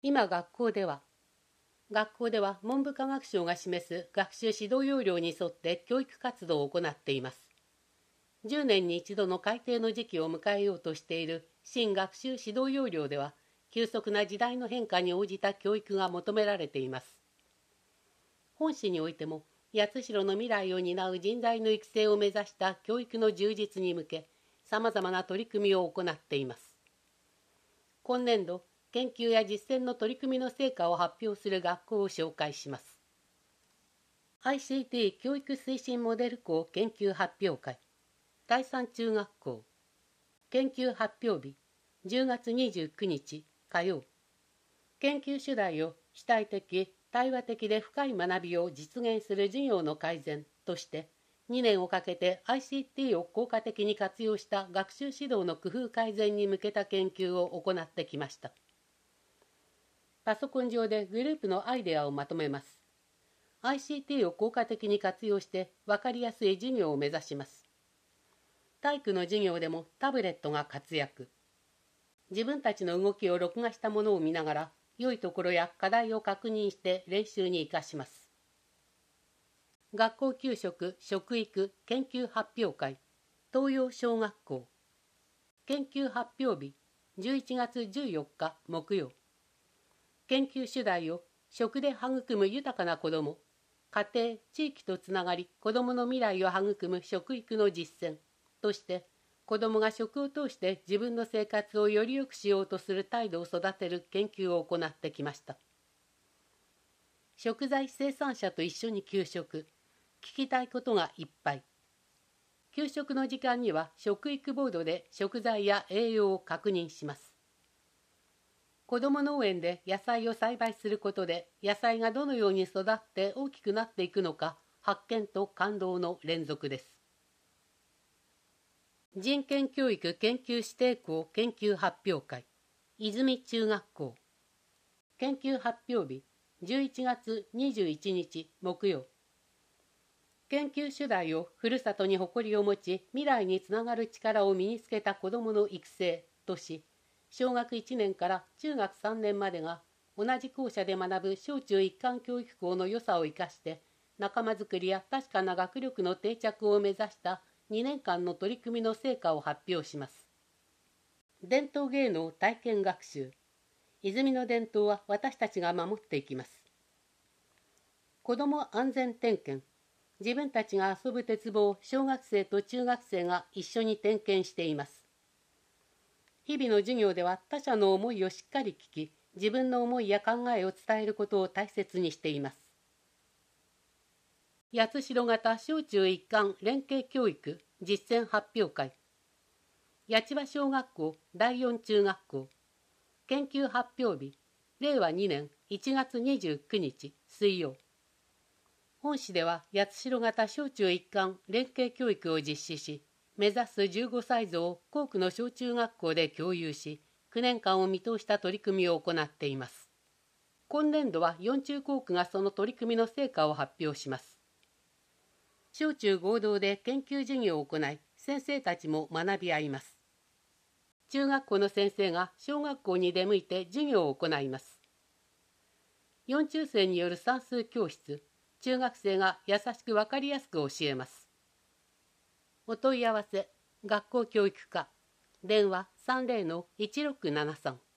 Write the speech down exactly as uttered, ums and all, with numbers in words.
今学校では学校では文部科学省が示す学習指導要領に沿って教育活動を行っています。じゅうねんに一度の改定の時期を迎えようとしている新学習指導要領では、急速な時代の変化に応じた教育が求められています。本市においても、八代の未来を担う人材の育成を目指した教育の充実に向け、さまざまな取り組みを行っています。今年度、研究や実践の取り組みの成果を発表する学校を紹介します。アイシーティー 教育推進モデル校研究発表会第三中学校研究発表日じゅうがつにじゅうくにち火曜。研究主題を主体的、対話的で深い学びを実現する授業の改善として、にねんをかけて アイシーティー を効果的に活用した学習指導の工夫改善に向けた研究を行ってきました。パソコン上でグループのアイデアをまとめます。アイシーティー を効果的に活用して分かりやすい授業を目指します。体育の授業でもタブレットが活躍。自分たちの動きを録画したものを見ながら、良いところや課題を確認して練習に生かします。学校給食食育研究発表会東洋小学校研究発表日じゅういちがつじゅうよっか木曜。研究主題を食で育む豊かな子ども、家庭・地域とつながり子どもの未来を育む食育の実践として、子どもが食を通して自分の生活をより良くしようとする態度を育てる研究を行ってきました。食材生産者と一緒に給食、聞きたいことがいっぱい。給食の時間には食育ボードで食材や栄養を確認します。子ども農園で野菜を栽培することで、野菜がどのように育って大きくなっていくのか、発見と感動の連続です。人権教育研究指定校研究発表会泉中学校研究発表日じゅういちがつにじゅういちにち木曜。研究主題をふるさとに誇りを持ち未来につながる力を身につけた子どもの育成とし、小学いちねんから中学さんねんまでが同じ校舎で学ぶ小中一貫教育校の良さを生かして仲間づくりや確かな学力の定着を目指したにねんかんの取り組みの成果を発表します。伝統芸能体験学習泉の伝統は私たちが守っていきます。子ども安全点検自分たちが遊ぶ鉄棒を小学生と中学生が一緒に点検しています。日々の授業では他者の思いをしっかり聞き、自分の思いや考えを伝えることを大切にしています。八代型小中一貫連携教育実践発表会八千葉小学校だいよん中学校研究発表日れいわにねんいちがつにじゅうくにち水曜。本市では八代型小中一貫連携教育を実施し、目指すじゅうごさいぞを校区の小中学校で共有し、きゅうねんかんを見通した取り組みを行っています。今年度はよん中校区がその取り組みの成果を発表します。小中合同で研究授業を行い、先生たちも学び合います。中学校の先生が小学校に出向いて授業を行います。よん中生による算数教室、中学生が優しく分かりやすく教えます。お問い合わせ、学校教育課、電話 さんぜろのいちろくななさん。